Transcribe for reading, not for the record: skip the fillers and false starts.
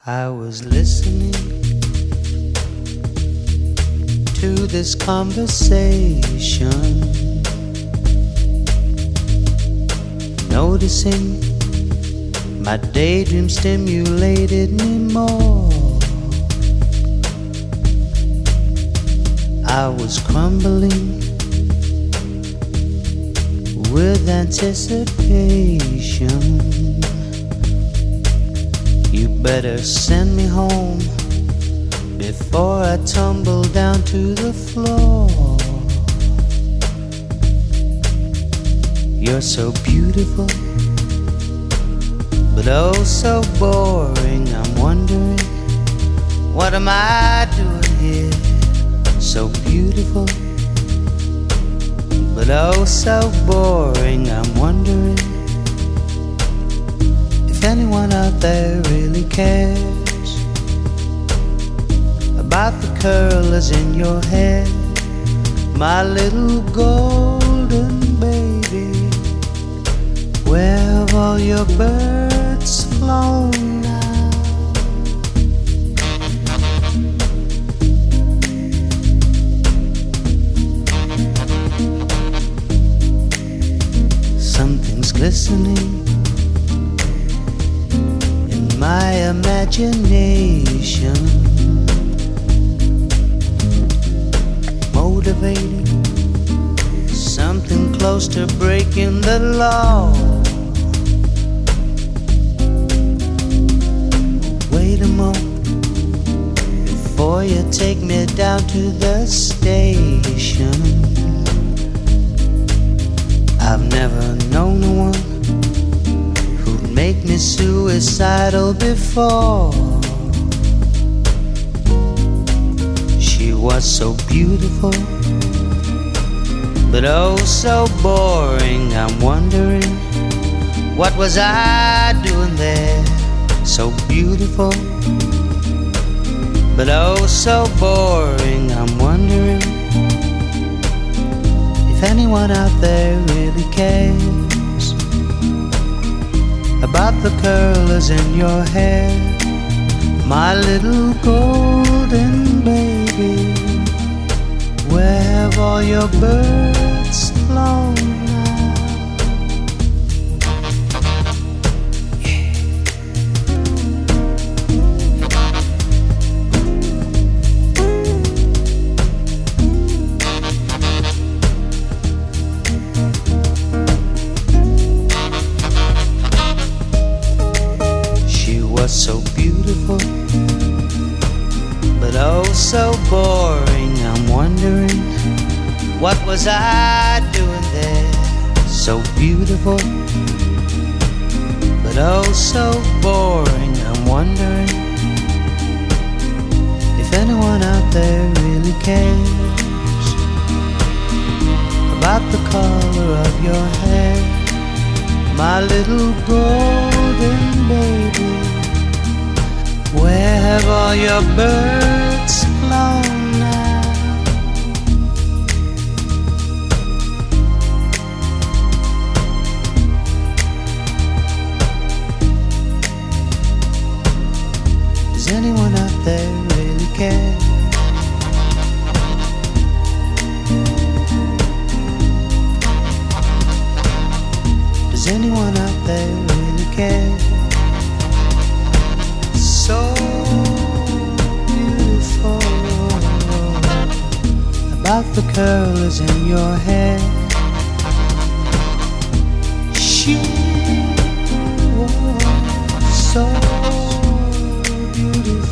I was listening to this conversation, noticing my daydream stimulated me more. I was crumbling with anticipation. You better send me home before I tumble down to the floor. You're so beautiful, but oh so boring. I'm wondering, what am I doing here? So beautiful, but oh so boring. I'm wondering if anyone out there really cares about the curlers in your hair, my little golden baby. Where have all your birds flown now? Something's glistening in my imagination, motivating something close to breaking the law. Wait a moment before you take me down to the station. I've never known a one who'd make me suicidal before. She was so beautiful, but oh so boring. I'm wondering, what was I doing there? So beautiful, but oh so boring. I'm wondering if anyone out there really cares about the curlers in your hair, my little golden baby. Where have all your birds flown now? She was so beautiful, but oh so boring. I'm wondering, what was I doing there? So beautiful, but oh so boring. I'm wondering if anyone out there really cares about the color of your hair, my little golden baby. Where have all your birds flown now? Does anyone out there really care? Does anyone out there really care? So beautiful, about the curlers in your hair. She was so beautiful.